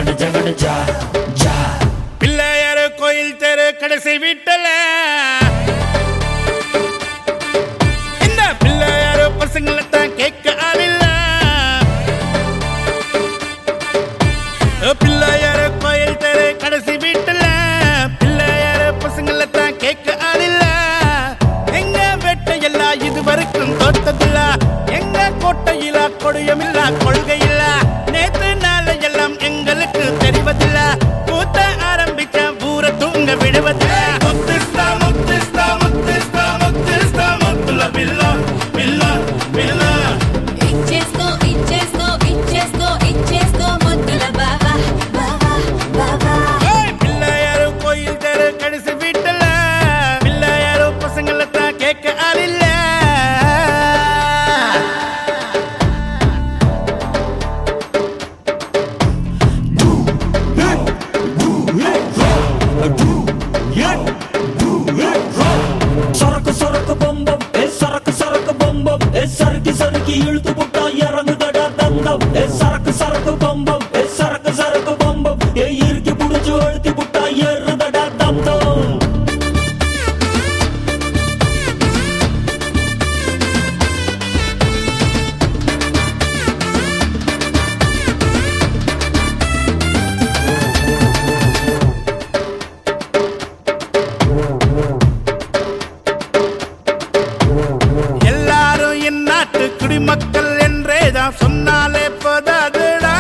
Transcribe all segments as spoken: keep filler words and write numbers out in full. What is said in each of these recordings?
ஜகட ஜகட ஜா ஜா. பிள்ளையாரு கோயில் தெரு கடைசி வீட்டுல இந்த பிள்ளையாரு பசங்களைத்தான் கேட்க ஆளில்ல. பிள்ளையாரு கோயில் தெரு கடைசி வீட்டுல பிள்ளையாரு பசங்களைத்தான் கேட்க ஆளில்ல. எங்க வேட்டையெல்லாம் இது வரைக்கும் தோட்டதில்ல, எங்க கோட்டையில கொடியமில்ல கொள்கையில்ல. நேத்து நாளை எல்லாம் எங்களுக்கு தெரிவதில்ல, கூத்த ஆரம்பிச்ச ஊரை தூங்க விடுவதில்ல. முத்திஸ்தா முத்திஸ்தா முத்திஸ்தா முத்திஸ்தா முத்துல பில்லா பில்லா பில்லா. ఇచ్చేస్కో ఇచ్చేస్కో ఇచ్చేస్కో ఇచ్చేస్కో ముద్దుల బావా బావా బావా. பிள்ளையாரு கோயில் தெரு கடைசி வீட்டுல பிள்ளையாரு பசங்களைத்தான் கேட்க ஆளில்ல. சரக்கு சரக்கு பம்பம் ஏ சரக்கு சரக்கு பம்பம் ஏ சறுக்கி சறுக்கி இழுத்து போட்டா இறங்குதடா தந்தம். ஏ சரக்கு சரக்கு பம்பம் ஏ சரக்கு சரக்கு பம்பம் ஏ இறுக்கி புடிச்சு அழுத்தி போட்டா ஏறுதடா தந்தம். எல்லாரும் என் நாட்டு குடிமக்கள் என்றேதான் சொன்னாலே போதாதுடா.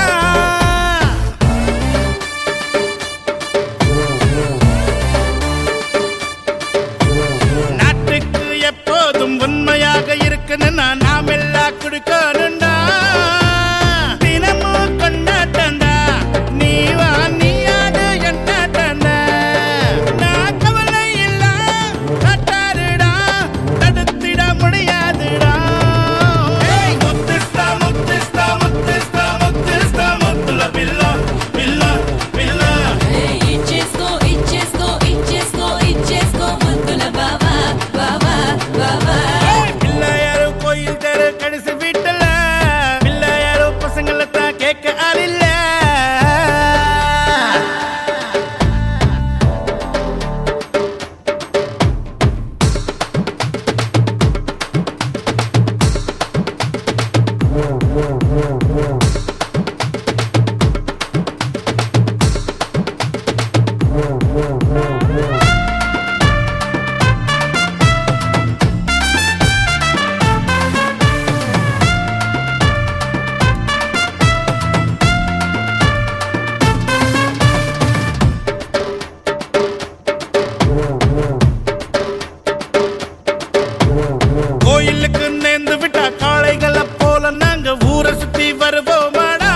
நாட்டுக்கு எப்போதும் உண்மையாக இருக்குன்னு நாம் எல்லாம் கொடுக்கணும்டா. தினமும் கொண்டாட்டண்டா, நீ வா நீயாது என்னாட்டண்டா. நான் கவலை இல்ல காட்டாருடா, தடுத்திட முடியாதுடா. முத்திஸ்தா முத்திஸ்தா முத்திஸ்தா முத்திஸ்தா முத்துல பில்லா பில்லா பில்லா. ఇచ్చేస్కో ఇచ్చేస్కో ఇచ్చేస్కో ఇచ్చేస్కో ముద్దుల బావా బావా బావా. பிள்ளையாரு கோயில் தெரு கடைசி வீட்டுல பிள்ளையாரு பசங்களைத்தான் கேட்க ஆளில்ல. கோயிலுக்கு நேர்ந்து விட்டா காளைகளை போல நாங்க ஊரை சுத்தி வருவோமாடா.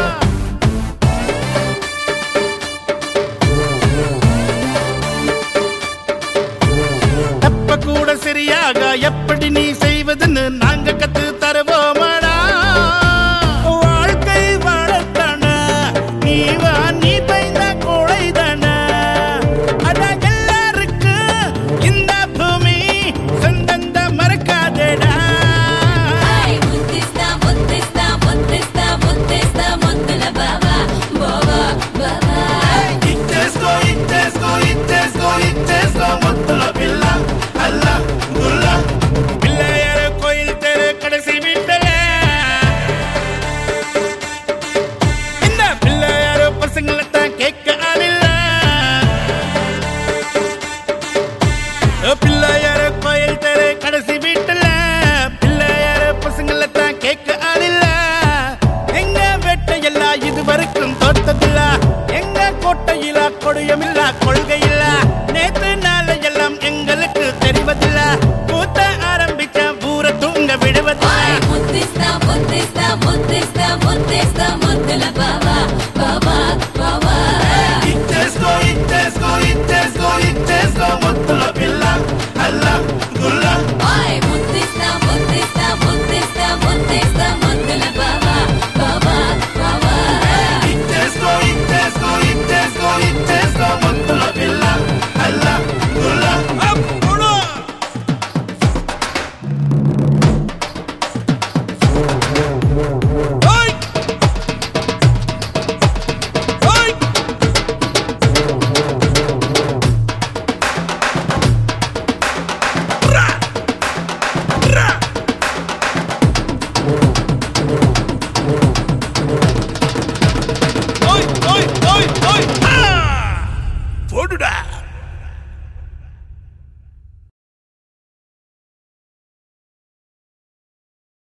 தப்ப கூட சரியாக எப்படி நீ செய்வதுன்னு நாங்க கத்து தருவோமாடா. வாழ்க்கை வாழத்தான நீ வா நீ பயந்த கோழைதான. அதான் எல்லாருக்கும் இந்த பூமி சொந்தந்த மறக்காதடா. ముద్దిస్తా ముద్దిస్తా ముద్దిస్తా ముద్దిస్తా ముద్దుల బావా బావా బావా. ఇచ్చేస్కో ఇచ్చేస్కో ఇచ్చేస్కో ఇచ్చేస్కో ముద్దుల పిల్ల అల్లా గుల్లా. பிள்ளையாரு கோயில் தெரு கடைசி வீட்டுல இந்த பிள்ளையாரு பசங்களைத்தான் கேட்க ஆளில்ல. பிள்ளையாரு கோயில் தெரு கடைசி வீட்டுல பிள்ளையாரு பசங்களைத்தான் கேட்க ஆளில்ல. எங்க வேட்டையெல்லாம் இது வரைக்கும் தோட்டதில்ல, எங்க கோட்டையில கொடியமில்ல கொள்கையில்ல. நேத்து நாளை எல்லாம் எங்களுக்கு தெரிவதில்ல, கூத்த ஆரம்பிச்ச ஊரை தூங்க விடுவதில்ல. ముద్దిస్తా ముద్దిస్తా ముద్దిస్తా ముద్దిస్తా ముద్దుల బావా బావా బావా. ఇచ్చేస్కో ఇచ్చేస్కో ఇచ్చేస్కో ఇచ్చేస్కో ముద్దుల పిల్ల అల్లా గుల్లా. ముద్దిస్తా ముద్దిస్తా ముద్దిస్తా ముద్దిస్తా ముద్దుల బావా